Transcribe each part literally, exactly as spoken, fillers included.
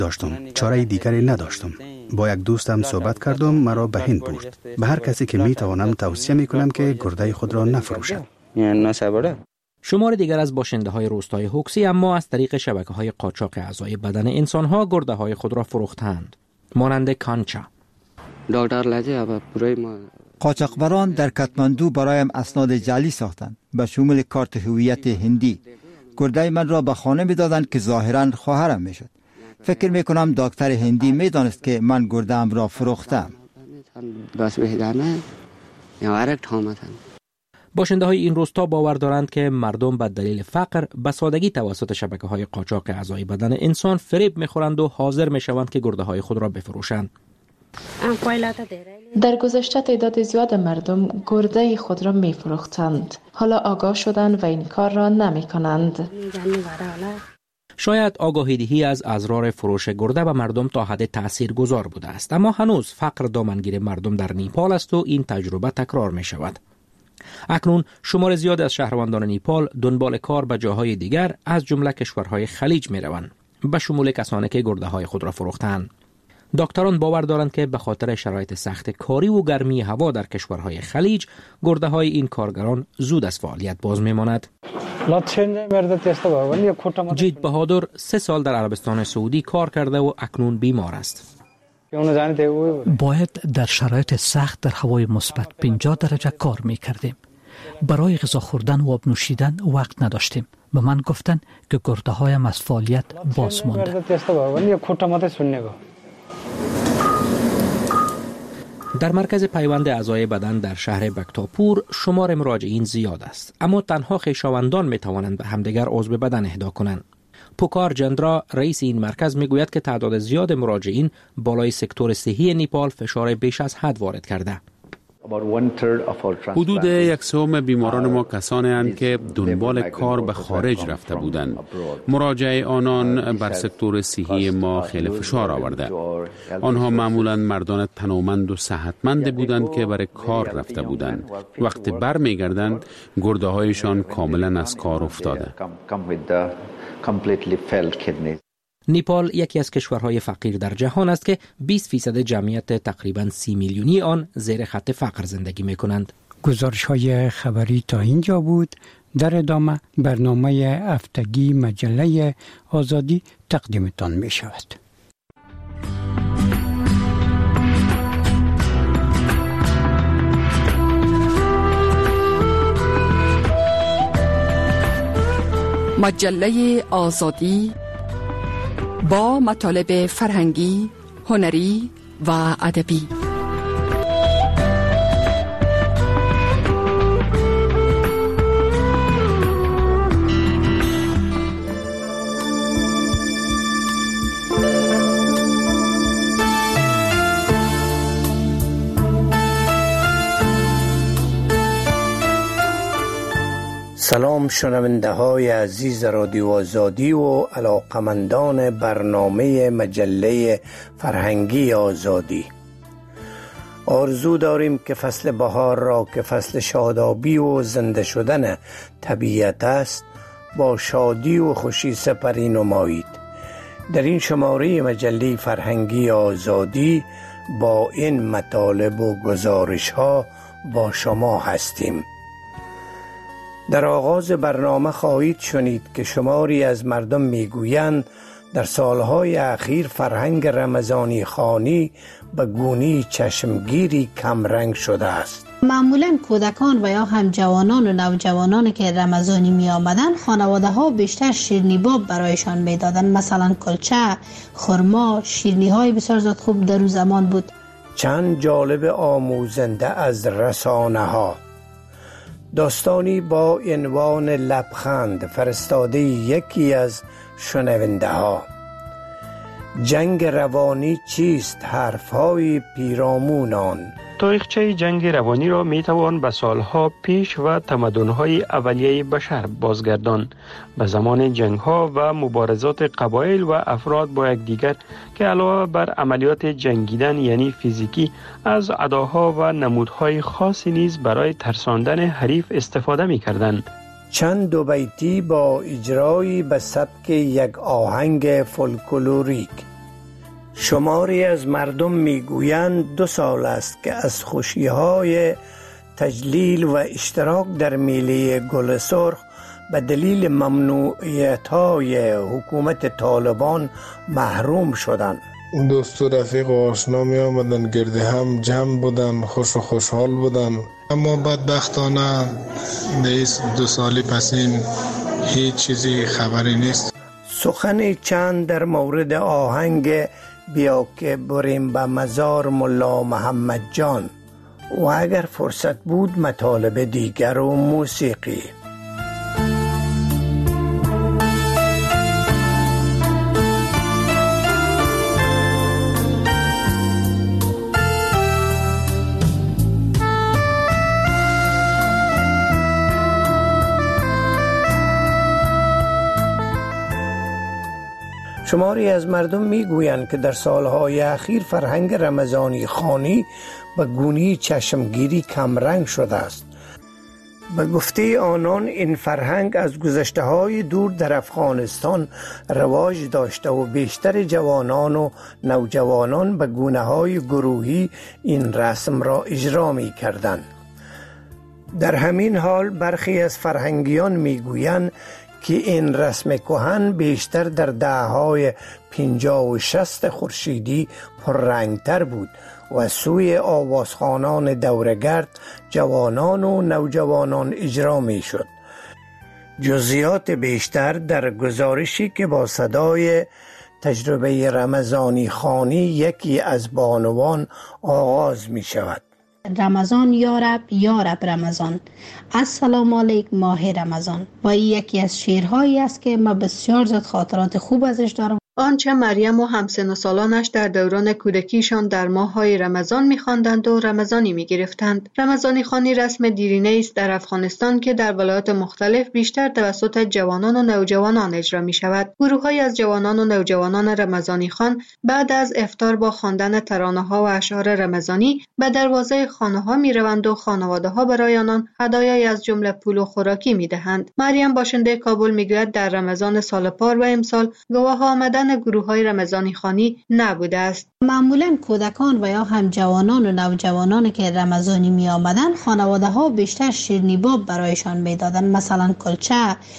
داشتم. چاره دیگری نداشتم. با یک دوستم صحبت کردم، مرا به هند برد. به هر کسی که می توانم توصیه می کنم که گرده خود را نفروشد. شمار دیگر از باشنده های روستای هوکسی اما از طریق شبکه های قاچاق اعضای بدن انسان ها گرده های خود را فروختند. مانند کانچا. قاچاقبران در کاتماندو برایم اسناد جعلی ساختند به شمول کارت هویت هندی. گرده من را به خانه می دادند که ظاهرا خواهرم می شد. فکر می کنم دکتر هندی می دانست که من گرده‌ام را فروختم. باشنده های این روستا باور دارند که مردم به دلیل فقر به سادگی توسط شبکه های قاچاق اعضای بدن انسان فریب می خورند و حاضر می شوند که گرده های خود را بفروشند. در گذشته تعداد زیاد مردم گرده خود را می فروختند. حالا آگاه شدند و این کار را نمی کنند. شاید آگاهی دهی از اضرار فروش گرده به مردم تا حد تأثیر گذار بوده است، اما هنوز فقر دامنگیر مردم در نیپال است و این تجربه تکرار می شود. اکنون شمار زیاد از شهروندان نیپال دنبال کار به جاهای دیگر از جمله کشورهای خلیج می روند، به شمول کسانی که گرده های خود را فروختند. دکتران باور دارند که به خاطر شرایط سخت کاری و گرمی هوا در کشورهای خلیج، گرده های این کارگران زود از فعالیت باز می ماند. جید بهادر سه سال در عربستان سعودی کار کرده و اکنون بیمار است. باید در شرایط سخت در هوای مثبت پنجاه درجه کار می کردیم. برای غذا خوردن و آب نوشیدن وقت نداشتیم. به من گفتن که گرده هایم از فعالیت باز مانده. در مرکز پیوند اعضای بدن در شهر بکتاپور شمار مراجعین زیاد است، اما تنها خویشاوندان می توانند به همدیگر عضو بدن اهدا کنند. پوکار جندرا رئیس این مرکز می گوید که تعداد زیاد مراجعین بالای سکتور صحی نیپال فشار بیش از حد وارد کرده. حدود یک سوم بیماران ما کسانی اند که دنبال کار به خارج رفته بودند. مراجعه آنان بر سکتور صحی ما خیلی فشار آورده. آنها معمولا مردان تنومند و صحتمند بودند که برای کار رفته بودند. وقتی بر می گردند گرده هایشان کاملا از کار افتاده. نیپال یکی از کشورهای فقیر در جهان است که بیست فیصد جمعیت تقریباً سی میلیونی آن زیر خط فقر زندگی می کنند. گزارش های خبری تا اینجا بود. در ادامه برنامه هفتگی مجله آزادی تقدیمتان می شود. مجله آزادی با مطالب فرهنگی، هنری و ادبی. سلام شنونده های عزیز رادیو آزادی و علاقمندان برنامه مجله فرهنگی آزادی. آرزو داریم که فصل بهار را که فصل شادابی و زنده شدن طبیعت است با شادی و خوشی سپری نمایید. در این شماره مجله فرهنگی آزادی با این مطالب و گزارش ها با شما هستیم. در آغاز برنامه خواهید شنید که شماری از مردم میگویند در سالهای اخیر فرهنگ رمضانی خوانی به گونی چشمگیری کمرنگ شده است. معمولاً کودکان و یا هم جوانان و نوجوانان که رمضانی می آمدن خانواده ها بیشتر شیرینی باب برایشان می دادن، مثلا کلچه، خرما، شیرینی های بسیار زیاد خوب در اون زمان بود. چند جالب آموزنده از رسانه ها. داستانی با عنوان لبخند فرستاده یکی از شنونده ها. جنگ روانی چیست؟ حرفهای پیرامون آن. تاریخچه جنگ روانی را می توان به سالها پیش و تمدن‌های اولیه بشر بازگردان، به زمان جنگ‌ها و مبارزات قبایل و افراد با یکدیگر که علاوه بر عملیات جنگیدن یعنی فیزیکی از اداها و نمودهای خاصی نیز برای ترساندن حریف استفاده می‌کردند. چند دو بیتی با اجرایی به سبک یک آهنگ فولکلوریک. شماری از مردم میگویند دو سال است که از خوشی‌های تجلیل و اشتراک در میله گل سرخ به دلیل ممنوعیت‌های حکومت طالبان محروم شدند. دوست و رفیق و آشنا می آمدن، گرد هم جمع بودن، خوش و خوشحال بودن. اما بدبختانه نیست دو سالی پس این هیچ چیزی خبری نیست. سخن چند در مورد آهنگ بیا که بریم به مزار ملا محمد جان و اگر فرصت بود مطالب دیگر و موسیقی. شماری از مردم میگویند که در سالهای اخیر فرهنگ رمضانی خوانی به گونی چشمگیری کمرنگ شده است. به گفته آنان این فرهنگ از گذشته های دور در افغانستان رواج داشته و بیشتر جوانان و نوجوانان به گونه های گروهی این رسم را اجرا می کردند. در همین حال برخی از فرهنگیان میگویند که این رسم کهن بیشتر در دهه‌های پنجاه و شصت خورشیدی پررنگتر بود و سوی آوازخوانان دورگرد جوانان و نوجوانان اجرا می شد. جزئیات بیشتر در گزارشی که با صدای تجربه رمضانی خوانی یکی از بانوان آغاز می شود. رمضان یارب یارب رمضان، السلام علیک ماه رمضان. و این یکی از شعرهایی است که ما بسیار زیاد خاطرات خوب ازش دارم. آنچه مریم و همسن و سالانش در دوران کودکیشان در ماه‌های رمضان می‌خواندند و رمضانی می‌گرفتند. رمضانی خوانی رسم دیرینه است در افغانستان که در ولایات مختلف بیشتر توسط جوانان و نوجوانان اجرا می‌شود. گروه‌هایی از جوانان و نوجوانان رمضانی خوان بعد از افطار با خواندن ترانه‌ها و اشعار رمضانی به دروازه خانه‌ها می‌روند و خانواده‌ها برای آنان هدایایی از جمله پول و خوراکی می‌دهند. مریم باشنده کابل می‌گوید در رمضان سال پار و امسال گواه آمدن گروه‌های رمضانی خوانی نبوده است. معمولاً کودکان و یا هم جوانان و نوجوانان که رمضانی می آمدن خانواده ها بیشتر شیرینی باب برایشان می دادن، مثلا کلچه،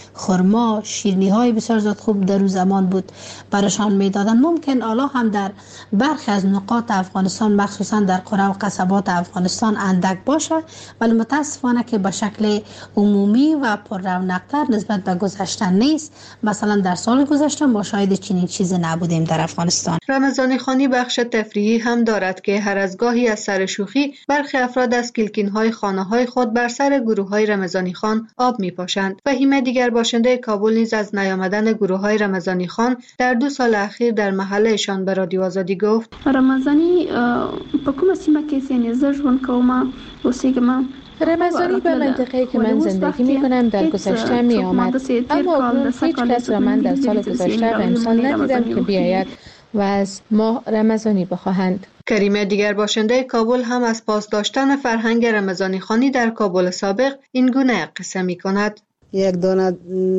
خرما، شیرینی های بسیار زیاد خوب در اون زمان بود برایشان می دادن. ممکن حالا هم در برخی از نقاط افغانستان مخصوصا در قرى و قصبات افغانستان اندک باشه، ولی متاسفانه که به شکل عمومی و پر رونق‌تر نسبت به گذشته نیست. مثلا در سال گذشته ما شاهد چنین چیزی نبودیم در افغانستان. رمضانی خوانی بخش تفریحی هم دارد که هر از گاهی از سر شوخی برخی افراد از کلکین‌های خانه‌های خود بر سر گروه‌های رمضانی خوان آب می‌پاشند. فهیمه دیگر باشنده کابل نیز از نیامدن گروه‌های رمضانی خوان در دو سال اخیر در محله‌شان به رادیو آزادی گفت: رمضانی په کومه سیمه کې یعنی زه ژوند کوم اوسېږم. رمضانی به منطقه‌ای که من زندگی می‌کنم در گذشته می‌آمد، اما اکنون هیچ کس را من در سال گذشته و امسال ندیدم که بیاید و از ما رمضانی بخواهند. کریمه دیگر باشنده کابل هم از پاس داشتن فرهنگ رمضانی خوانی در کابل سابق این گونه قصه می‌کند: یک دانه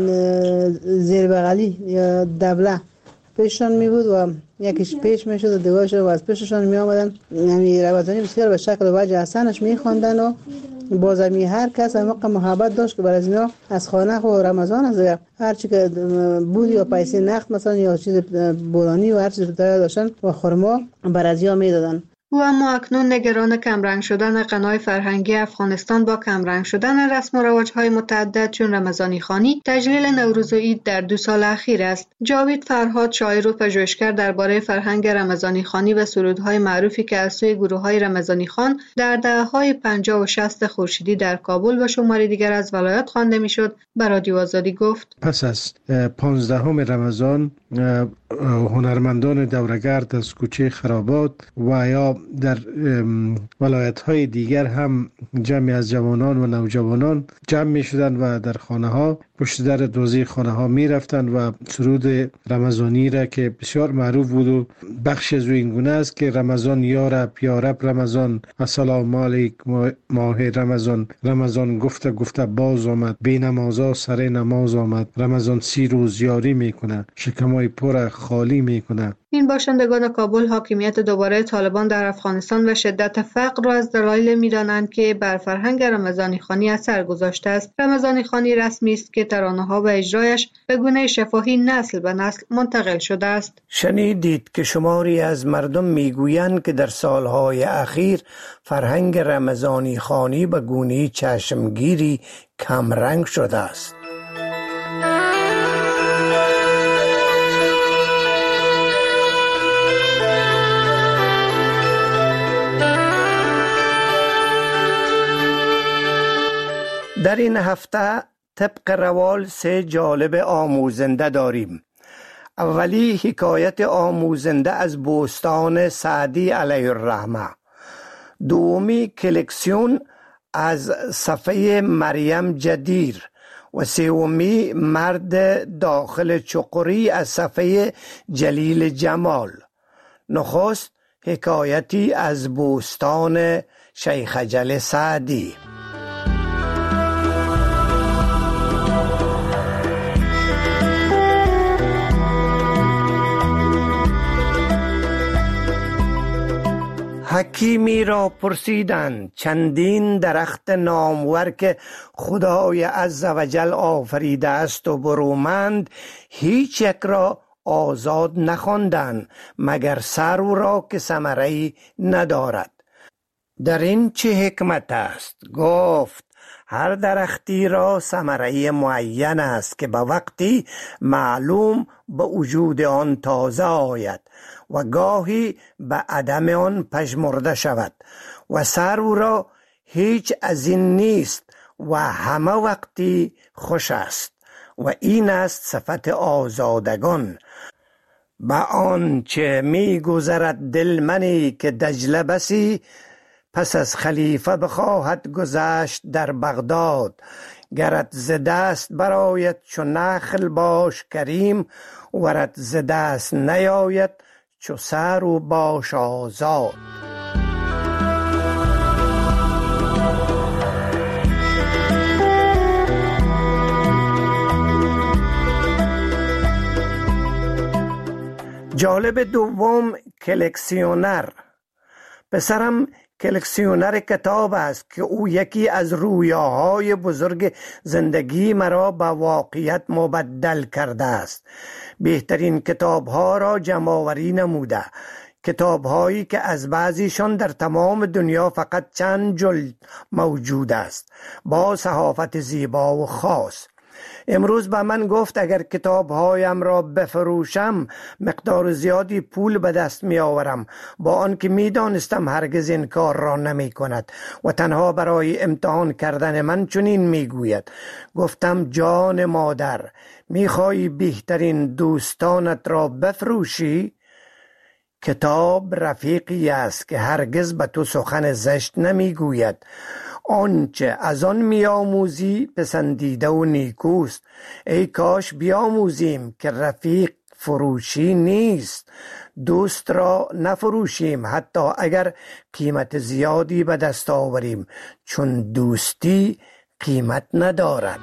زیر بغلی یا دبله پیششان می بود و یکیش پیش می شد و دیگرش رو از پیششان می آمدن. یعنی رمضانی بسیار به شکل و وجه حسنش می خواندن و باز می هر کس موقع محبت داشت که برای از اینا از خانه و رمضان از هر چی که بود یا پیسه نقد مثلا یا چیز بولانی و هر چیز داشتن و خرما بر از یا می دادن. او اما اکنون نگران کمرنگ شدن غنای فرهنگی افغانستان با کمرنگ شدن رسم و رواج‌های متعدد چون رمضانی خوانی، تجلیل نوروز و عید در دو سال اخیر است. جاوید فرهاد، شاعر و پژوهشگر درباره فرهنگ رمضانی خوانی و سرودهای معروفی که از سوی گروه‌های رمضانی خوان در دهه‌های پنجاه و شصت خورشیدی در کابل و شماری دیگر از ولایات خوانده میشد، به رادیو آزادی گفت: پس از پانزدهم رمضان هنرمندان دورگرد از کوچه خرابات و یا در ولایت‌های دیگر هم جمعی از جوانان و نوجوانان جمع می شدند و در خانه ها پشت در دوزی خانه ها می رفتند و سرود رمضانی را که بسیار معروف بود و بخش از این گونه است که رمضان یارب یارب رمضان، السلام علیک ماه رمضان، رمضان گفته گفته باز آمد، بی نمازا سر نماز آمد، رمضان سی روز یاری می کنه، شکمای های پر خالی میکنه. این باشندگان کابل حاکمیت دوباره طالبان در افغانستان و شدت فقر را از دلایل می‌دانند که بر فرهنگ رمضانی خوانی اثر گذاشته است. رمضانی خوانی رسمی است که ترانه‌ها و اجرایش به گونه شفاهی نسل به نسل منتقل شده است. شنیدید که شماری از مردم میگویند که در سالهای اخیر فرهنگ رمضانی خوانی به گونه چشمگیری کمرنگ شده است. در این هفته طبق روال سه جالب آموزنده داریم. اولی حکایت آموزنده از بوستان سعدی علیه الرحمه. دومی کلکسیون از صفحه مریم جدیر و سومی مرد داخل چقری از صفحه جلیل جمال. نخست حکایتی از بوستان شیخ جل سعدی. حکیمی را پرسیدند چندین درخت نامور که خدای عزوجل آفریده است و برومند هیچ یک را آزاد نخواندند مگر سرو را که ثمره‌ای ندارد. در این چه حکمت است؟ گفت هر درختی را ثمره معین است که به وقتی معلوم به وجود آن تازه آید و گاهی به عدم آن پژمرده شود و سرو را هیچ از این نیست و همه وقتی خوش است و این است صفت آزادگان. به آنچه می گذرد دل منی که دجله بسی پس از خلیفه بخواهد گذشت در بغداد. گرت ز دست برآید چو نخل باش کریم ورت ز دست نیاید چو سرو باش آزاد. جالب دوم کلکسیونر. پسرم کلکسیونر کتاب است که او یکی از رویاهای بزرگ زندگی مرا به واقعیت مبدل کرده است. بهترین کتابها را جمع‌آوری نموده، کتابهایی که از بعضیشان در تمام دنیا فقط چند جلد موجود است، با صحافت زیبا و خاص. امروز به من گفت اگر کتابهایم را بفروشم مقدار زیادی پول به دست می آورم، با آنکه می دانستم هرگز این کار را نمی کند و تنها برای امتحان کردن من چنین می گوید. گفتم جان مادر، می خواهی بهترین دوستانت را بفروشی؟ کتاب رفیقی است که هرگز به تو سخن زشت نمی گوید. آنچه از آن میآموزی پسندیده و نیکوست. ای کاش بیاموزیم که رفیق فروشی نیست. دوست را نفروشیم حتی اگر قیمت زیادی به دست آوریم، چون دوستی قیمت ندارد.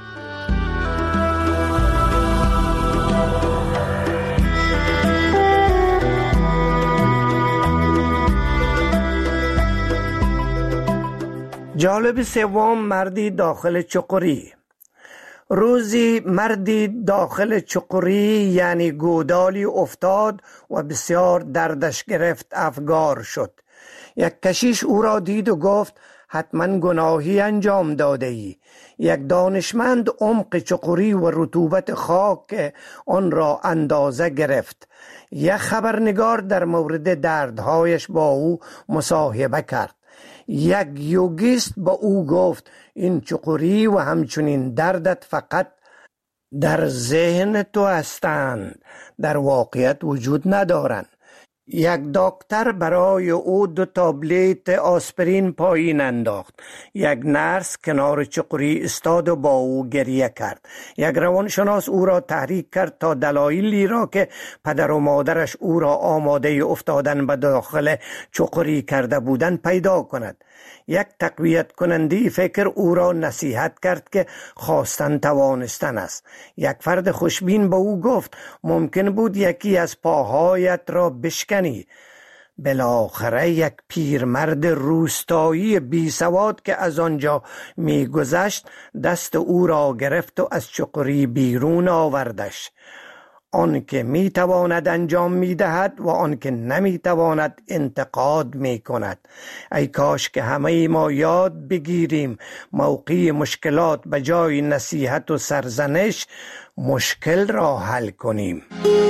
جالب سوم مردی داخل چقری. روزی مردی داخل چقری یعنی گودالی افتاد و بسیار دردش گرفت، افگار شد. یک کشیش او را دید و گفت حتما گناهی انجام داده ای. یک دانشمند عمق چقری و رطوبت خاک آن را اندازه گرفت. یک خبرنگار در مورد دردهایش با او مصاحبه کرد. یک یوگیست با او گفت این چقری و همچنین دردت فقط در ذهن تو هستند، در واقعیت وجود ندارند. یک دکتر برای او دو تابلت آسپرین پایین انداخت. یک نرس کنار چقری استاد و با او گریه کرد. یک روانشناس او را تحریک کرد تا دلایلی را که پدر و مادرش او را آماده افتادن به داخل چقری کرده بودند پیدا کند. یک تقویت کننده فکر او را نصیحت کرد که خواستن توانستن است. یک فرد خوشبین به او گفت ممکن بود یکی از پاهایت را بشکنی. بالاخره یک پیرمرد روستایی بی سواد که از آنجا می گذشت دست او را گرفت و از چقری بیرون آوردش. آن که می تواند انجام می دهد و آن که نمی تواند انتقاد می کند. ای کاش که همه ما یاد بگیریم موقع مشکلات به جای نصیحت و سرزنش مشکل را حل کنیم.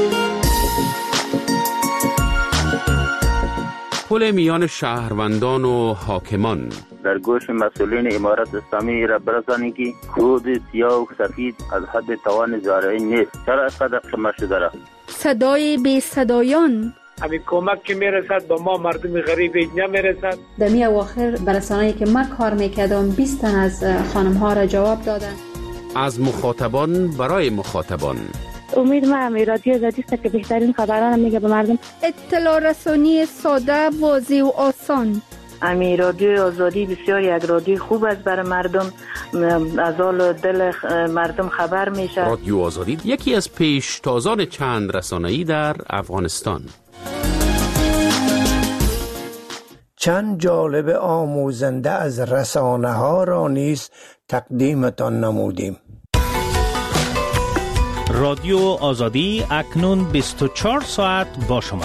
پل میان شهروندان و حاکمان. در گوش مسئولین امارت اسلامی را برسانید که کود سیاه و سفید از حد توان زارعی نیست. چرا اینقدر خمار شده را؟ صدای بی صدایان. همین کمک که میرسد به ما مردم غریب نمیرسد. در می اواخر برسانه‌ای که من کار میکردم بیست تن از خانم ها را جواب دادن. از مخاطبان برای مخاطبان. امید ما هم رادیو آزادی است که بهترین خبران میگه به مردم. اطلاع رسانی ساده، واضح و آسان. امی رادیو آزادی بسیار یک رادیو خوب است برای مردم، از حال دل مردم خبر میشه. رادیو آزادی یکی از پیشتازان چند رسانه‌ای در افغانستان. چند جالب آموزنده از رسانه ها را نیز تقدیمتان نمودیم. رادیو آزادی اکنون بیست و چهار ساعت با شما.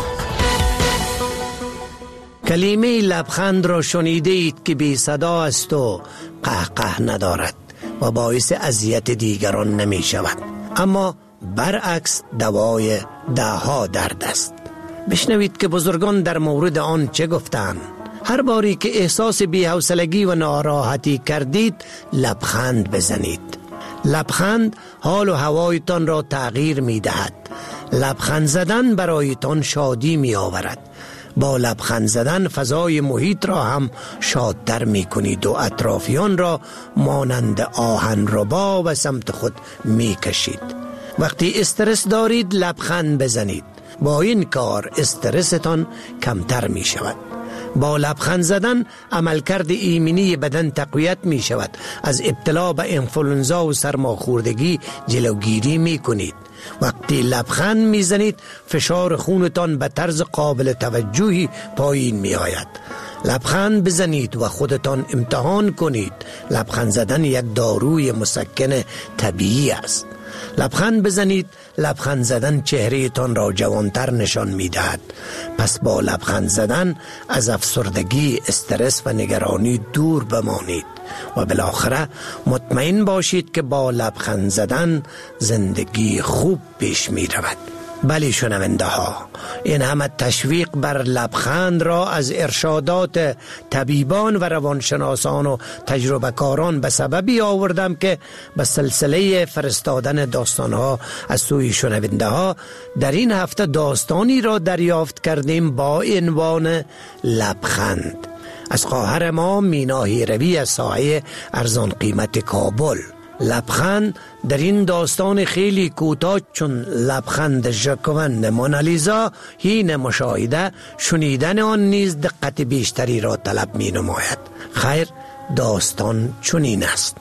کلمه لبخند را شنیده اید که بی صدا است و قهقه ندارد و باعث اذیت دیگران نمی شود، اما برعکس دوای دهها درد است. بشنوید که بزرگان در مورد آن چه گفتند. هر باری که احساس بی‌حوصلگی و ناراحتی کردید لبخند بزنید. لبخند حال و هوایتان را تغییر می دهد. لبخند زدن برایتان شادی می آورد. با لبخند زدن فضای محیط را هم شادتر می کنید و اطرافیان را مانند آهن ربا به سمت خود می کشید. وقتی استرس دارید لبخند بزنید. با این کار استرستان کمتر می شود. با لبخند زدن عملکرد ایمنی بدن تقویت می شود. از ابتلا به انفلونزا و سرماخوردگی جلوگیری می کنید. وقتی لبخند می زنید فشار خونتان به طرز قابل توجهی پایین می آید. لبخند بزنید و خودتان امتحان کنید. لبخند زدن یک داروی مسکن طبیعی است. لبخند بزنید. لبخند زدن چهره تان را جوانتر نشان می دهد. پس با لبخند زدن از افسردگی، استرس و نگرانی دور بمانید و بالاخره مطمئن باشید که با لبخند زدن زندگی خوب پیش می رود. بله شنونده ها، این همه تشویق بر لبخند را از ارشادات طبیبان و روانشناسان و تجربه کاران به سببی آوردم که به سلسله فرستادن داستانها از سوی شنونده ها در این هفته داستانی را دریافت کردیم با عنوان لبخند از خواهر ما مینا هیروی از ساحه ارزان قیمت کابل. لبخند در این داستان خیلی کوتاه چون لبخند ژاکوند مونالیزا حین مشاهده شنیدن آن نیز دقت بیشتری را طلب می نماید. خیر، داستان چنین است.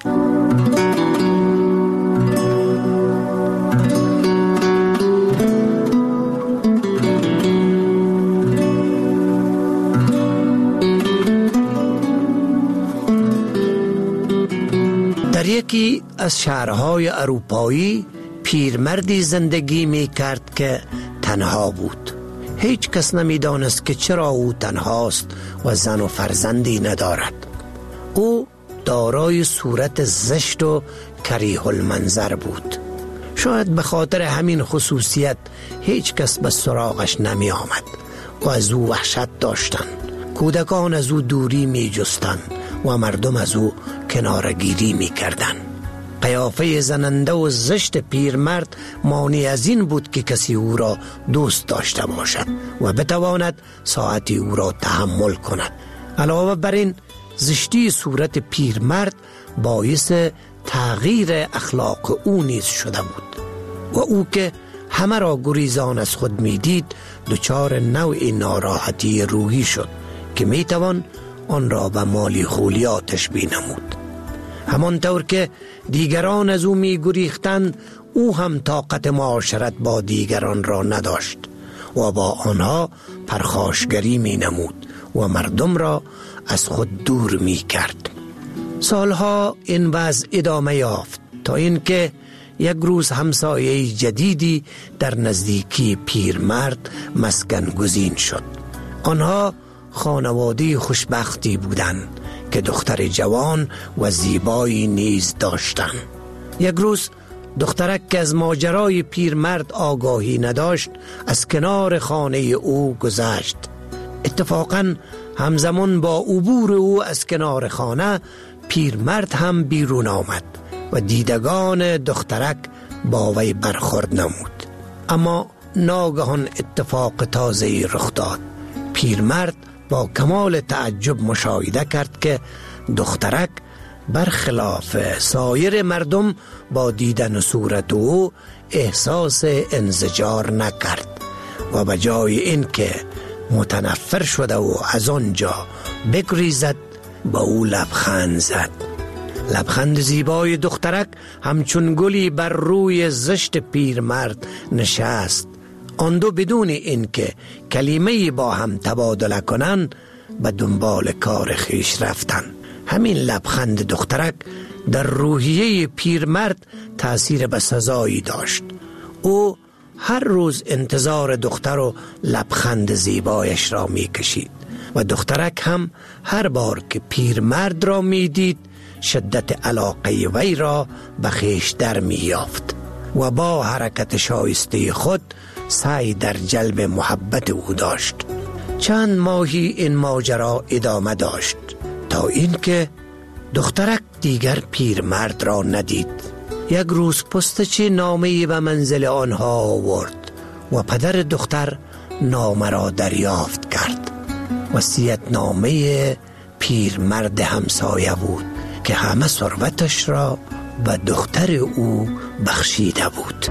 در یکی از شهرهای اروپایی پیرمردی زندگی می کرد که تنها بود. هیچ کس نمی دانست که چرا او تنهاست و زن و فرزندی ندارد. او دارای صورت زشت و کریه المنظر بود. شاید به خاطر همین خصوصیت هیچ کس به سراغش نمی آمد و از او وحشت داشتند. کودکان از او دوری می جستند و مردم از او کنارگیری می کردن. قیافه زننده و زشت پیرمرد مانع از این بود که کسی او را دوست داشته باشد و بتواند ساعتی او را تحمل کند. علاوه بر این زشتی صورت پیرمرد باعث تغییر اخلاق او نیز شده بود و او که همه را گریزان از خود می دید دچار نوع ناراحتی روحی شد که می توان آن را به مالی خولیا تشبیه نمود. همانطور که دیگران از او می گریختند او هم طاقت معاشرت با دیگران را نداشت و با آنها پرخاشگری می نمود و مردم را از خود دور می کرد. سالها این وضع ادامه یافت تا اینکه یک روز همسایه جدیدی در نزدیکی پیرمرد مسکن گزین شد. آنها خانواده خوشبختی بودند که دختر جوان و زیبایی نیز داشتند. یک روز دخترک که از ماجرای پیرمرد آگاهی نداشت از کنار خانه او گذشت. اتفاقاً همزمان با عبور او از کنار خانه پیرمرد هم بیرون آمد و دیدگان دخترک با وی برخورد نمود. اما ناگهان اتفاق تازه‌ای رخ داد. پیرمرد با کمال تعجب مشاهده کرد که دخترک برخلاف سایر مردم با دیدن صورت او احساس انزجار نکرد و به جای اینکه متنفر شده و از آنجا بگریزد با او لبخند زد. لبخند زیبای دخترک همچون گلی بر روی زشت پیرمرد نشست. آن دو بدون اینکه کلمه‌ای با هم تبادله کنند به دنبال کار خیش رفتند. همین لبخند دخترک در روحیه پیرمرد تأثیر بسزایی داشت. او هر روز انتظار دختر و لبخند زیبایش را می کشید و دخترک هم هر بار که پیرمرد را می دید شدت علاقه وی را به خویش در می یافت و با حرکت شایسته خود سعی در جلب محبت او داشت. چند ماهی این ماجرا ادامه داشت تا اینکه دخترک دیگر پیرمرد را ندید. یک روز پستچی نامه‌ای به منزل آنها آورد و پدر دختر نامه را دریافت کرد. وصیت نامه پیرمرد همسایه بود که همه ثروتش را به دختر او بخشیده بود.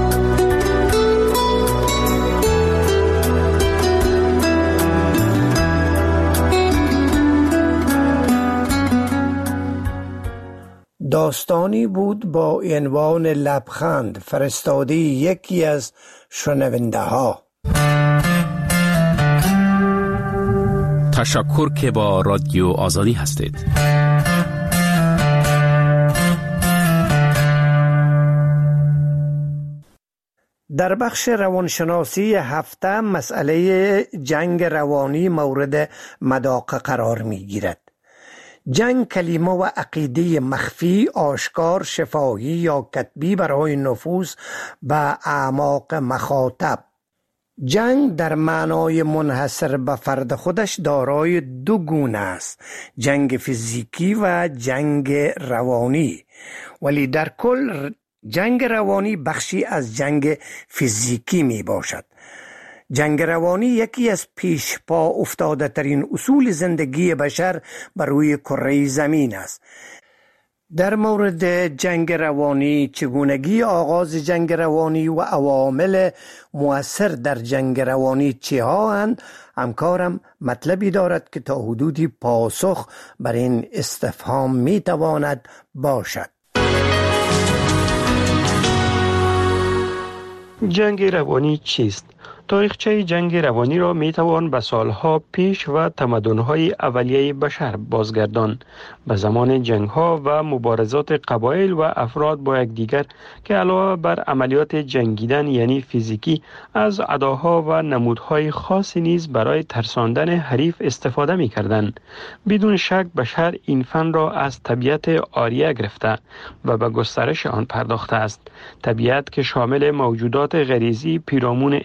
داستانی بود با عنوان لبخند فرستاده یکی از شنونده ها. تشکر که با رادیو آزادی هستید. در بخش روانشناسی هفته مسئله جنگ روانی مورد مداقه قرار می گیرد. جنگ کلمه و عقیده مخفی، آشکار، شفاهی یا کتبی برای نفوذ به اعماق مخاطب. جنگ در معنای منحصر به فرد خودش دارای دو گونه است: جنگ فیزیکی و جنگ روانی. ولی در کل جنگ روانی بخشی از جنگ فیزیکی می باشد. جنگ روانی یکی از پیش پا افتاده ترین اصول زندگی بشر بر روی کره زمین است. در مورد جنگ روانی، چگونگی آغاز جنگ روانی و عوامل مؤثر در جنگ روانی چه ها اند، همکارم مطلبی دارد که تا حدودی پاسخ بر این استفهام می تواند باشد. جنگ روانی چیست؟ تاریخچه جنگ روانی را می توان به سالها پیش و تمدن‌های اولیه بشر بازگردان، به زمان جنگ‌ها و مبارزات قبایل و افراد با یکدیگر که علاوه بر عملیات جنگیدن یعنی فیزیکی از اداها و نمودهای خاصی نیز برای ترساندن حریف استفاده می‌کردند. بدون شک بشر این فن را از طبیعت آریه گرفته و به گسترش آن پرداخته است. طبیعت که شامل موجودات غریزی پیرامون انسان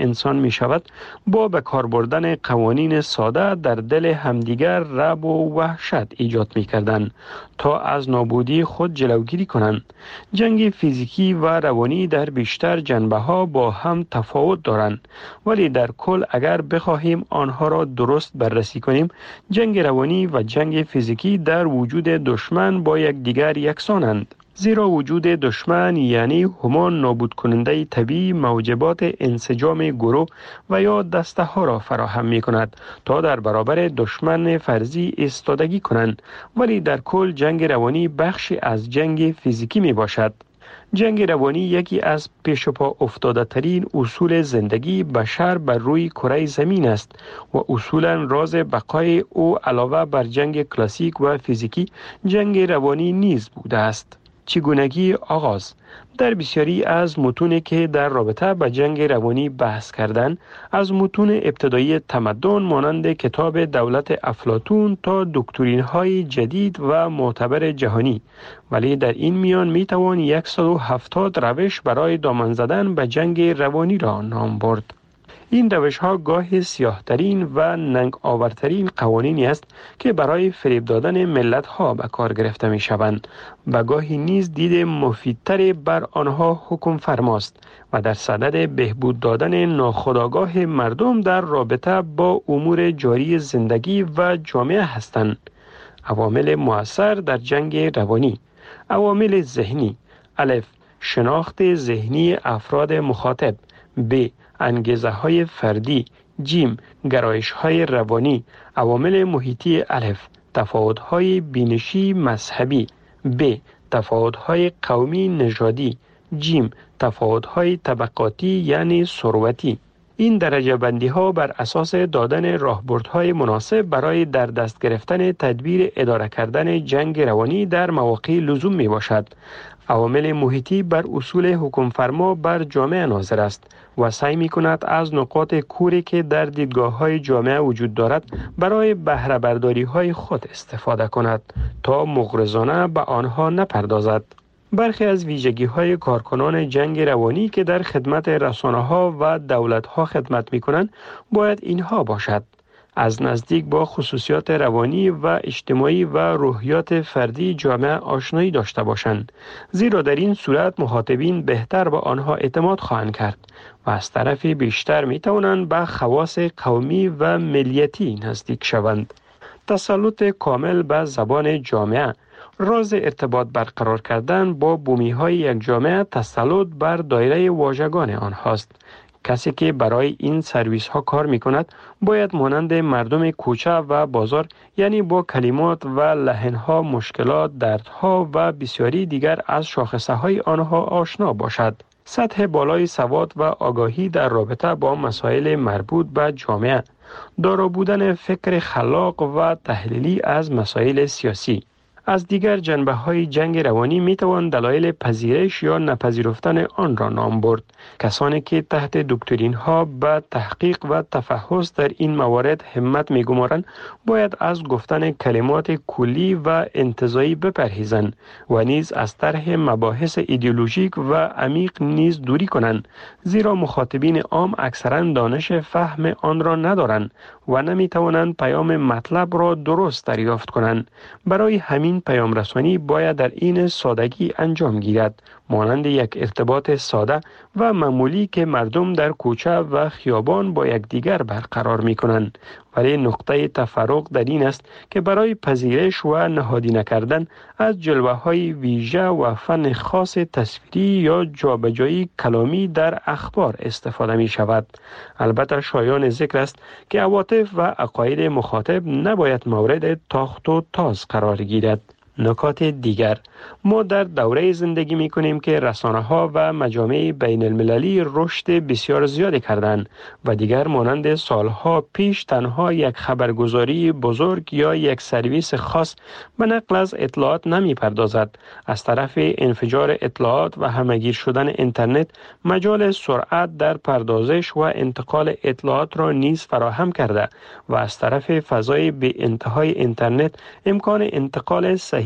می شود با به کار بردن قوانین ساده در دل همدیگر رعب و وحشت ایجاد می کردند تا از نابودی خود جلوگیری کنند. جنگ فیزیکی و روانی در بیشتر جنبه ها با هم تفاوت دارند، ولی در کل اگر بخواهیم آنها را درست بررسی کنیم، جنگ روانی و جنگ فیزیکی در وجود دشمن با یکدیگر یکسانند. زیرا وجود دشمن یعنی همان نابود کننده طبیعی موجبات انسجام گروه و یا دسته ها را فراهم می کند تا در برابر دشمن فرضی ایستادگی کنند، ولی در کل جنگ روانی بخشی از جنگ فیزیکی می باشد. جنگ روانی یکی از پیش پا افتاده ترین اصول زندگی بشر بر روی کره زمین است و اصولا راز بقای او علاوه بر جنگ کلاسیک و فیزیکی جنگ روانی نیز بوده است. چگونگی آغاز؟ در بسیاری از متونی که در رابطه با جنگ روانی بحث کردند، از متون ابتدایی تمدن مانند کتاب دولت افلاطون تا دکترین های جدید و معتبر جهانی، ولی در این میان می توان صد و هفتاد روش برای دامن زدن به جنگ روانی را نام برد. این روش ها گاه سیاه‌ترین و ننگ آورترین قوانینی است که برای فریب دادن ملت ها به کار گرفته می شوند و گاهی نیز دید مفیدتر بر آنها حکم فرماست و در صدد بهبود دادن ناخودآگاه مردم در رابطه با امور جاری زندگی و جامعه هستند. عوامل مؤثر در جنگ روانی. عوامل ذهنی: الف، شناخت ذهنی افراد مخاطب. ب، انگیزه های فردی. جیم، گرایش های روانی. عوامل محیطی: الف، تفاوت های بینشی مذهبی. ب، تفاوت های قومی نژادی. جیم، تفاوت های طبقاتی یعنی ثروتی. این درجه بندی ها بر اساس دادن راهبردهای مناسب برای در دست گرفتن تدبیر اداره کردن جنگ روانی در مواقع لزوم می باشد. عوامل محیطی بر اصول حکم فرما بر جامعه ناظر است و سعی می کند از نقاط کوری که در دیدگاه های جامعه وجود دارد برای بهره برداری های خود استفاده کند تا مغرضانه به آنها نپردازد. برخی از ویژگی های کارکنان جنگ روانی که در خدمت رسانه ها و دولت ها خدمت می کنند باید اینها باشد: از نزدیک با خصوصیات روانی و اجتماعی و روحیات فردی جامعه آشنایی داشته باشند، زیرا در این صورت مخاطبین بهتر به آنها اعتماد خواهند کرد و از طرف بیشتر می توانند به خواص قومی و ملیتی نزدیک شوند. تسلط کامل به زبان جامعه. راز ارتباط برقرار کردن با بومی های یک جامعه تسلط بر دایره واژگان آنهاست. کسی که برای این سرویس ها کار می کند باید مانند مردم کوچه و بازار، یعنی با کلمات و لحن ها، مشکلات، دردها و بسیاری دیگر از شاخصه های آنها آشنا باشد. سطح بالای سواد و آگاهی در رابطه با مسائل مربوط به جامعه. دارا بودن فکر خلاق و تحلیلی از مسائل سیاسی. از دیگر جنبه های جنگ روانی می توان دلایل پذیرش یا نپذیرفتن آن را نام برد. کسانی که تحت دکترین ها به تحقیق و تفحص در این موارد همت می گمارند باید از گفتن کلمات کلی و انتزاعی بپرهیزند و نیز از طرح مباحث ایدئولوژیک و عمیق نیز دوری کنند، زیرا مخاطبین عام اکثرا دانش فهم آن را ندارند و نمی توانند پیام مطلب را درست دریافت کنند. برای همین پیام رسانی باید در این سادگی انجام گیرد، مانند یک ارتباط ساده و معمولی که مردم در کوچه و خیابان با یکدیگر برقرار می کنند. ولی نقطه تفرق در این است که برای پذیرش و نهادینه کردن از جلوه های ویژه و فن خاص تصویری یا جابجایی کلامی در اخبار استفاده می شود. البته شایان ذکر است که عواطف و عقاید مخاطب نباید مورد تاخت و تاز قرار گیرد. نکات دیگر: ما در دوره زندگی می کنیم که رسانه ها و مجامع بین المللی رشد بسیار زیادی کردند و دیگر مانند سالها پیش تنها یک خبرگزاری بزرگ یا یک سرویس خاص به نقل از اطلاعات نمی پردازد. از طرف انفجار اطلاعات و همگیر شدن اینترنت مجال سرعت در پردازش و انتقال اطلاعات را نیز فراهم کرده و از طرف فضای بی انتهای اینترنت امکان انتقال صحیح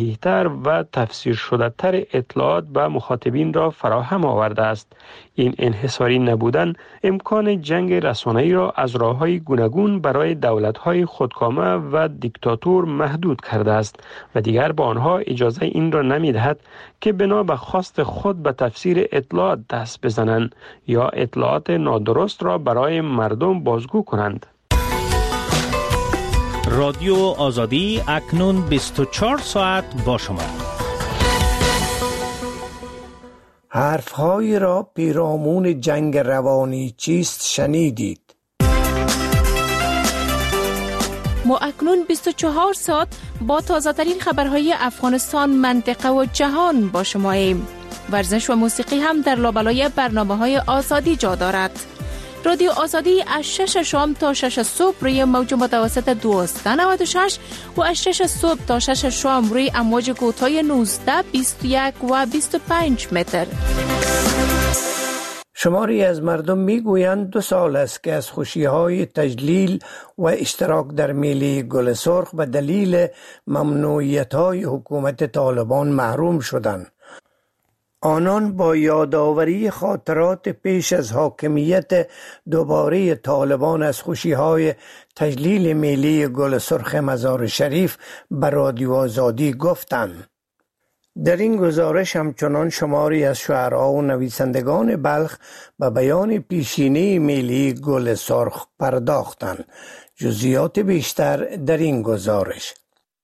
صحیحتر و تفسیر شده تر اطلاعات به مخاطبین را فراهم آورده است. این انحصاری نبودن امکان جنگ رسانه‌ای را از راه‌های گوناگون برای دولت‌های خودکامه و دیکتاتور محدود کرده است و دیگر به آنها اجازه این را نمی‌دهد که بنا به خواست خود به تفسیر اطلاعات دست بزنند یا اطلاعات نادرست را برای مردم بازگو کنند. رادیو آزادی اکنون بیست و چهار ساعت با شما. حرفهایی را پیرامون جنگ روانی چیست شنیدید. ما اکنون بیست و چهار ساعت با تازه ترین خبرهای افغانستان، منطقه و جهان با شماییم. ورزش و موسیقی هم در لابلای برنامه‌های آزادی جا دارد. رادیو آزادی از شش شام تا شش صبح روی موج متوسط دویست و نود و شش و از شش صبح تا شش شام روی امواج کوتاه نوزده، بیست و یک و بیست و پنج متر. شماری از مردم میگویند دو سال است که از خوشی‌های تجلیل و اشتراک در میله گل سرخ به دلیل ممنوعیت‌های حکومت طالبان محروم شدند. آنان با یادآوری خاطرات پیش از حاکمیت دوباره طالبان از خوشی‌های تجلیل میله گل سرخ مزار شریف به رادیو آزادی گفتند. در این گزارش همچنان شماری از شاعرها و نویسندگان بلخ به بیان پیشینه میله گل سرخ پرداختند. جزئیات بیشتر در این گزارش.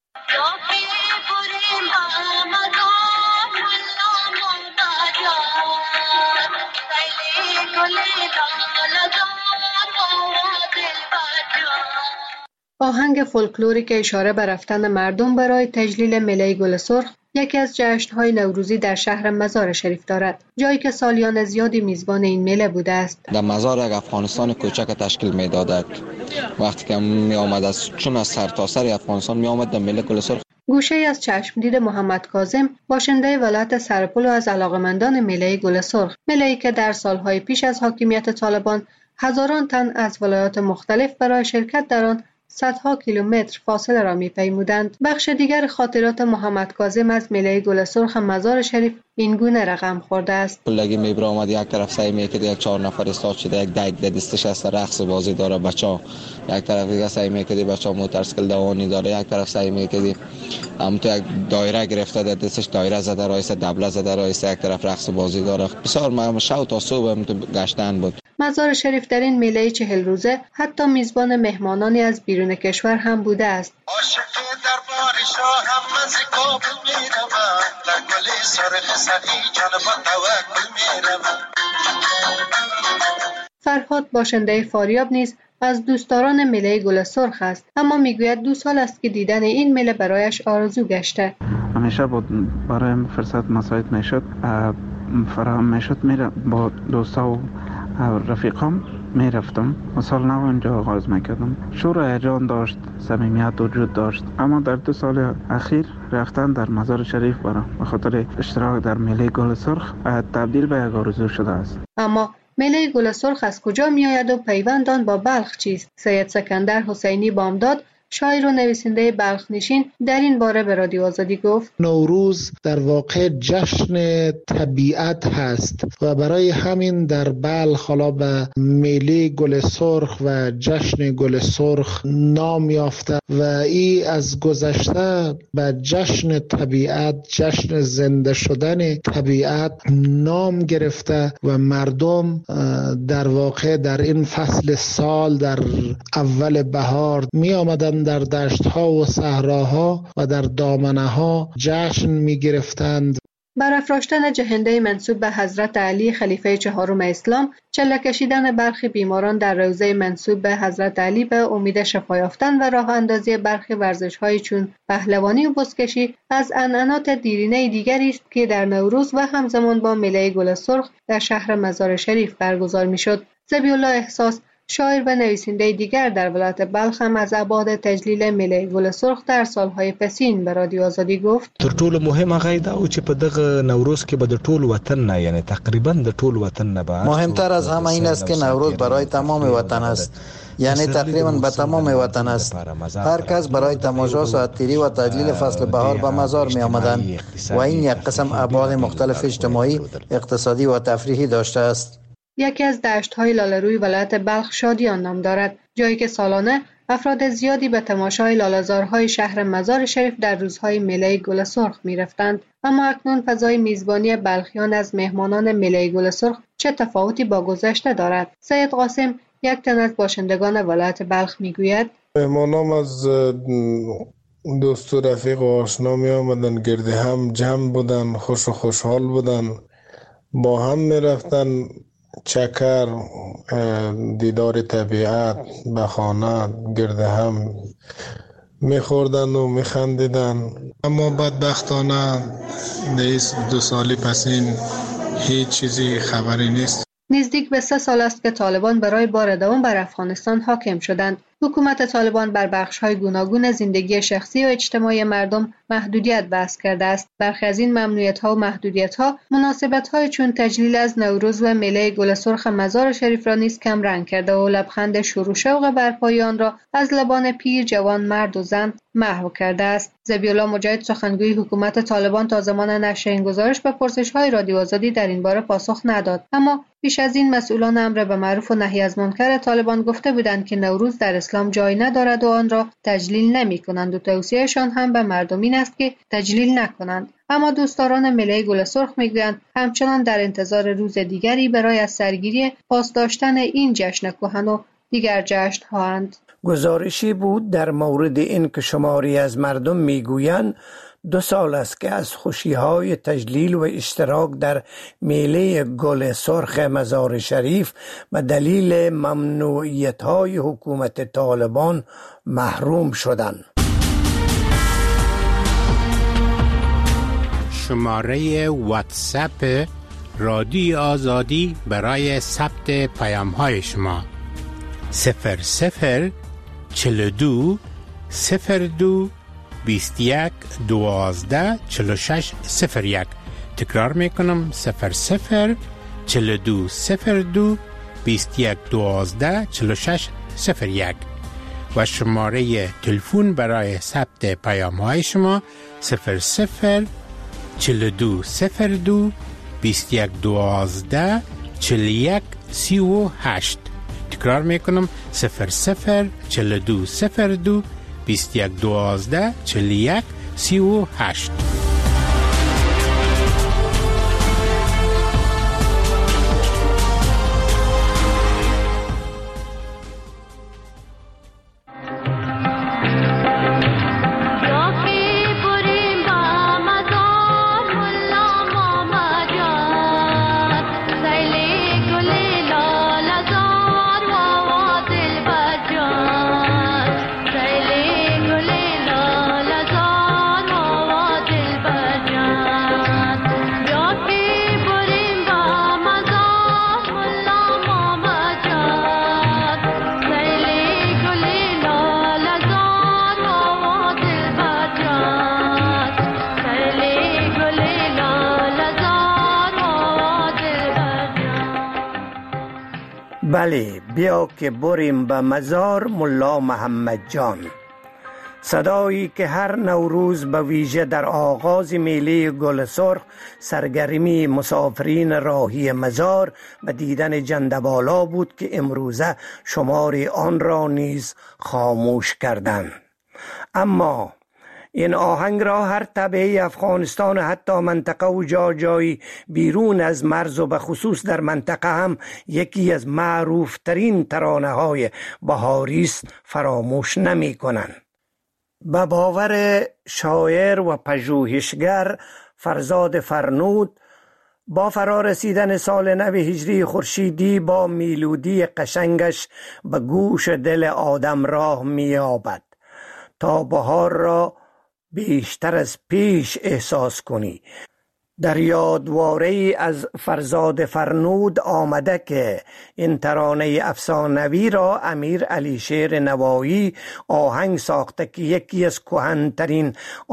آهنگ فولکلوری که اشاره به رفتن مردم برای تجلیل میله گل سرخ یکی از جشن‌های نوروزی در شهر مزار شریف دارد، جایی که سالیان زیادی میزبان این میله بوده است. در مزار یک افغانستان کوچک تشکیل می‌داد. وقتی که می آمد از چون از سرتاسر افغانستان می آمد در میله گل سرخ. گوشه‌ای از چشمدید محمد کاظم، باشنده ولایت سرپل و از علاقه‌مندان میله گل سرخ، میله‌ای که در سالهای پیش از حاکمیت طالبان هزاران تن از ولایات مختلف برای شرکت در آن صدها کیلومتر فاصله را می‌پیمودند. بخش دیگر خاطرات محمد کاظم از میله گل سرخ مزار شریف این گونه رقم خورده است. کلگی میبره آمد یک طرف سعی می‌کرد یک چهار نفر استاد شده، یک دایک دستش است رقص بازی داره بچه‌ها، یک طرف دیگه سعی می‌کرد بچه‌ها موتورسیکل دوانی داره، یک طرف سعی می‌کرد هم تو یک دایره گرفته در دستش دایره زده رایس دبله زده رایس، یک طرف رقص بازی داره. بسیار ما شو تا صبح هم تو گشتن بود. مزار شریف در این میله چهل روزه حتی میزبان مهمانانی از بیرون کشور هم بوده است. فرهاد باشنده فاریاب نیز از دوستداران میله گل سرخ است، اما میگوید دو سال است که دیدن این میله برایش آرزو گشته. همیشه با برای فرصت مساعد میشد فراهم میشد میره با دوستا و رفیقام میرفتم و سال نو اینجا آغاز میکردم. شور و هیجان داشت، صمیمیت وجود داشت، اما در دو سال اخیر رفتن در مزار شریف برام به خاطر اشتراک در میله گل سرخ تبدیل به یک آرزو شده است. اما میله گل سرخ از کجا می آید و پیوند آن با بلخ چیست؟ سید سکندر حسینی بامداد، شاعر و نویسنده بلخ نشین، در این باره به رادیو آزادی گفت: نوروز در واقع جشن طبیعت هست و برای همین در بلخ حالا به میله گل سرخ و جشن گل سرخ نام یافته و ای از گذشته به جشن طبیعت، جشن زنده شدن طبیعت نام گرفته و مردم در واقع در این فصل سال در اول بهار می آمدن در دشت‌ها و صحراها و در دامنه‌ها جشن می‌گرفتند. برافراشتن جهنده منسوب به حضرت علی خلیفه چهارم اسلام، چله کشیدن برخی بیماران در روضه منسوب به حضرت علی به امید شفا یافتن و راه اندازی برخی ورزش‌های چون پهلوانی و بزکشی از عنعنات دیرینه دیگری است که در نوروز و همزمان با میله گل سرخ در شهر مزار شریف برگزار می‌شد. ذبیح الله احساس شاعر و نویسنده دیگر در ولایت بلخ هم از ابعاد تجلیل میله گل سرخ در سالهای پسین به رادیو آزادی گفت. تر ټولو مهمه غیدا او چې په دغه نوروز کې به د ټول وطن نه یعنی تقریبا د ټول وطن نه به مهمتر از همه این است که نوروز برای تمام وطن است، یعنی تقریبا به تمام وطن است. هر کس برای تماشا ساعتگیری و تجلیل فصل بهار به مزار می آمدند و این یک قسم ابعاد مختلف اجتماعی، اقتصادی و تفریحی داشته است. یکی از دشت‌های لاله‌روی ولایت بلخ شادیان نام دارد، جایی که سالانه افراد زیادی به تماشای لاله‌زارهای شهر مزار شریف در روزهای میله گل سرخ می‌رفتند. اما اکنون فضای میزبانی بلخیان از مهمانان میله گل سرخ چه تفاوتی با گذشته دارد؟ سید قاسم، یک تن از باشندگان ولایت بلخ میگوید مهمانان از دوست و رفیق و آشنا می آمدن، گرد هم جمع بودن، خوش و خوشحال بودن، با هم می رفتن چکر، دیدار طبیعت، به خانه گرد هم می خوردن و می خندیدن. اما بدبختانه نیست، دو سالی پسین هیچ چیزی خبری نیست. نزدیک به سه سال است که طالبان برای بار دوم بر افغانستان حاکم شدند. حکومت طالبان بر بخش‌های گوناگون زندگی شخصی و اجتماعی مردم محدودیت وضع کرده است. برخی از این ممنوعیت‌ها و محدودیت‌ها مناسبت‌های چون تجلیل از نوروز و میله گل سرخ مزار شریف را نیز کم رنگ کرده و لبخند شور و شوق برپایی آن را از لبان پیر، جوان، مرد و زن محو کرده است. ذبیح‌الله مجاهد، سخنگوی حکومت طالبان، تا زمان نشر این گزارش به پرسش‌های رادیو آزادی در این باره پاسخ نداد. اما پیش از این مسئولان امر به معروف و نهی از منکر طالبان گفته بودند که نوروز در اسلام جای ندارد و آن را تجلیل نمی‌کنند و توصیه‌شان هم به مردم این است که تجلیل نکنند. اما دوستداران میله گل سرخ میگویند همچنان در انتظار روز دیگری برای از سرگیری پاس داشتن این جشن کهن و دیگر جشن‌هاند. گزارشی بود در مورد این که شماری از مردم میگویند دو سال است که از خوشی‌های تجلیل و اشتراک در میله گل سرخ مزار شریف به دلیل ممنوعیت‌های حکومت طالبان محروم شدند. شماره واتساپ رادیو آزادی برای ثبت پیام‌های شما صفر صفر چهل و دو صفر دو بیست و یک دوازده چهل و شش صفر یک. تکرار میکنم صفر صفر چهل و دو صفر دو بیست و یک دوازده چهل و شش صفر یک و شماره تلفن برای ثبت پیام های شما صفر صفر چهل و دو صفر دو بیست و یک دوازده چهل و یک سی و هشت. تکرار میکنم صفر صفر چهل و دو صفر دو بیست و یک دوازده چهل و یک سی و هشت. بله، بیا که بریم به مزار ملا محمد جان. صدایی که هر نوروز به ویژه در آغاز میله گل سرخ سرگرمی مسافرین راهی مزار به دیدن جندبالا بود که امروزه شماری آن را نیز خاموش کردند. اما این آهنگ را هر طبعه افغانستان و حتی منطقه و جا جایی بیرون از مرز و به خصوص در منطقه هم یکی از معروف ترین ترانه های بهاری است فراموش نمی کنند. به باور شاعر و پژوهشگر فرزاد فرنود، با فرارسیدن سال نو هجری خورشیدی با میلودی قشنگش به گوش دل آدم راه می‌یابد تا بهار را بیشتر از پیش احساس کنی. در یادواره از فرزاد فرنود آمده که این ترانه افسانوی را امیر علی شیر نوایی آهنگ ساخته که یکی از کهن‌ترین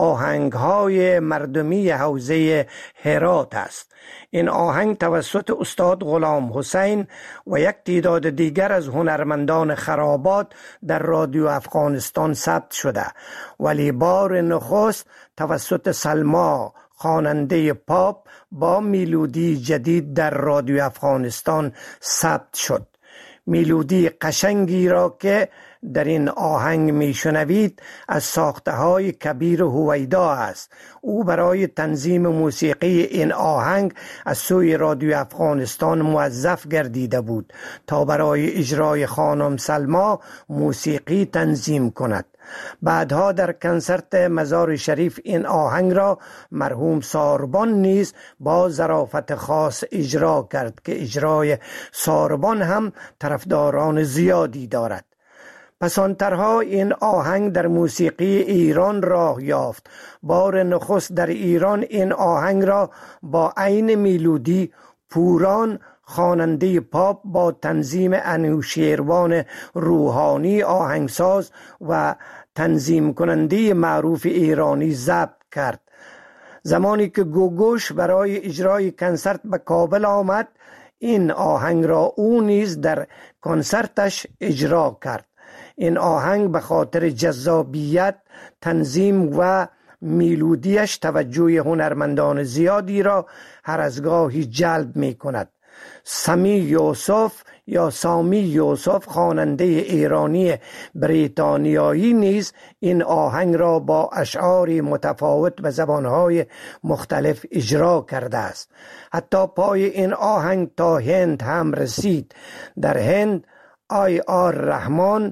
آهنگ‌های مردمی حوزه هرات است. این آهنگ توسط استاد غلام حسین و یک تعداد دیگر از هنرمندان خرابات در رادیو افغانستان ثبت شده، ولی بار نخست توسط سلما خواننده پاپ با میلودی جدید در رادیو افغانستان ثبت شد. میلودی قشنگی را که در این آهنگ میشنوید از ساخته های کبیر هویدا است. او برای تنظیم موسیقی این آهنگ از سوی رادیو افغانستان موظف گردیده بود تا برای اجرای خانم سلما موسیقی تنظیم کند. بعدها در کنسرت مزار شریف این آهنگ را مرحوم ساربان نیز با ظرافت خاص اجرا کرد که اجرای ساربان هم طرفداران زیادی دارد. پسانترها این آهنگ در موسیقی ایران راه یافت. بار نخست در ایران این آهنگ را با عین میلودی پوران خواننده پاپ با تنظیم انوشیروان روحانی آهنگساز و تنظیم کننده معروف ایرانی ضبط کرد. زمانی که گوگوش برای اجرای کنسرت به کابل آمد، این آهنگ را او نیز در کنسرتش اجرا کرد. این آهنگ به خاطر جذابیت، تنظیم و میلودیش توجه هنرمندان زیادی را هر از گاهی جلب می کند. سمی یوسف یا سامی یوسف خواننده ایرانی بریتانیایی نیز این آهنگ را با اشعار متفاوت به زبانهای مختلف اجرا کرده است. حتی پای این آهنگ تا هند هم رسید. در هند آی آر رحمان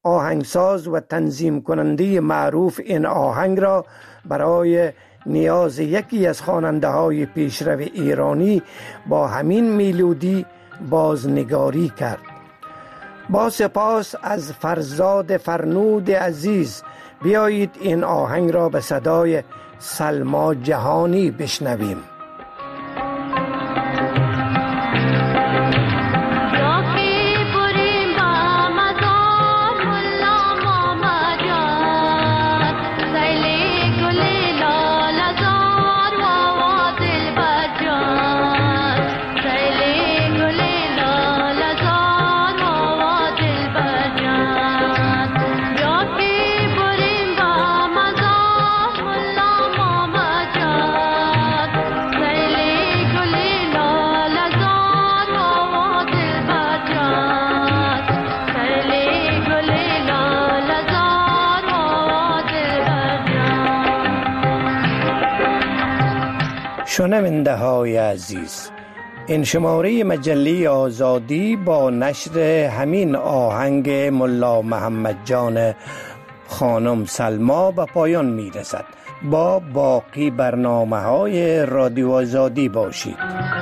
آهنگساز و تنظیم کننده معروف این آهنگ را برای نیاز یکی از خواننده های پیشرو ایرانی با همین میلودی بازنگاری کرد. با سپاس از فرزاد فرنود عزیز، بیایید این آهنگ را به صدای سلما جهانی بشنویم. شنونده های عزیز، این شماره مجله آزادی با نشر همین آهنگ ملا محمد جان خانم سلما به پایان می رسد. با باقی برنامه های رادیو آزادی باشید.